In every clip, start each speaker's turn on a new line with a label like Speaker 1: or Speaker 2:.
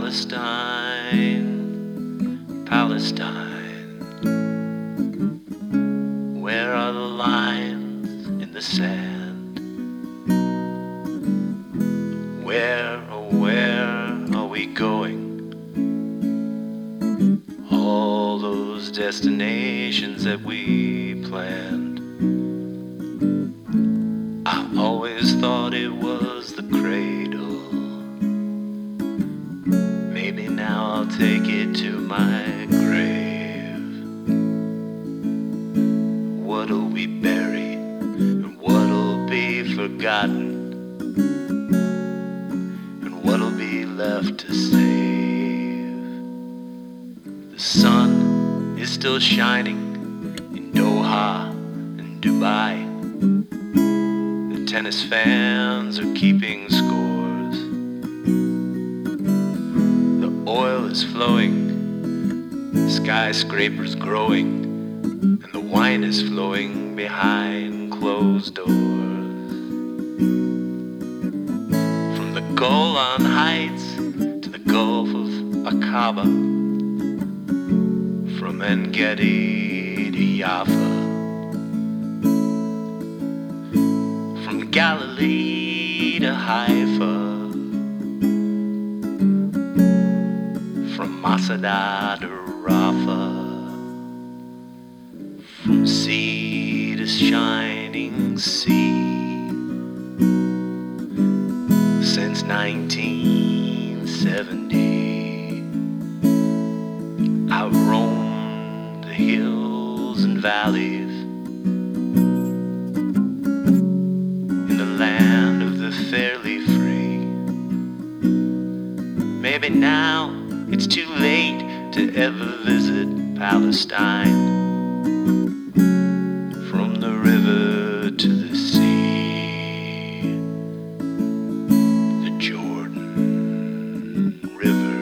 Speaker 1: Palestine, Palestine. Where are the lines in the sand? Where, oh where are we going? All those destinations that we planned. I always thought it was the cradle. Maybe now I'll take it to my grave. What'll we bury and what'll be forgotten, and what'll be left to save? The sun is still shining in Doha and Dubai. The tennis fans are keeping scores. The oil is flowing, skyscrapers growing, and the wine is flowing behind closed doors. From the Golan Heights to the Gulf of Aqaba, from En-Gedi to Jaffa, from Galilee to Haifa, from Masada to Rafah, from sea to shining sea. Since 1970, I've roamed the hills and valleys in the land of the fairly free. Maybe now it's too late to ever visit Palestine. From the river to the sea, the Jordan River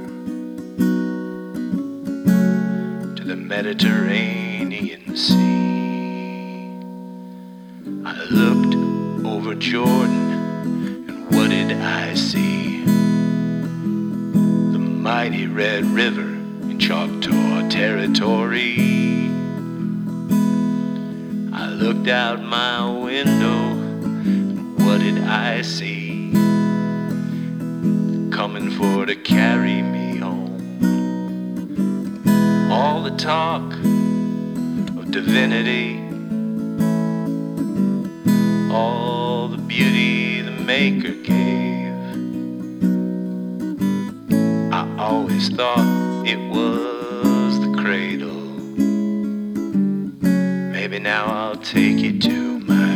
Speaker 1: to the Mediterranean Sea. I looked over Jordan, and what did I see? The mighty Red River in Choctaw territory. I looked out my window, and what did I see? Coming for to carry me home. All the talk of divinity, all the beauty the Maker gave, I always thought it was the cradle. Maybe now I'll take it to my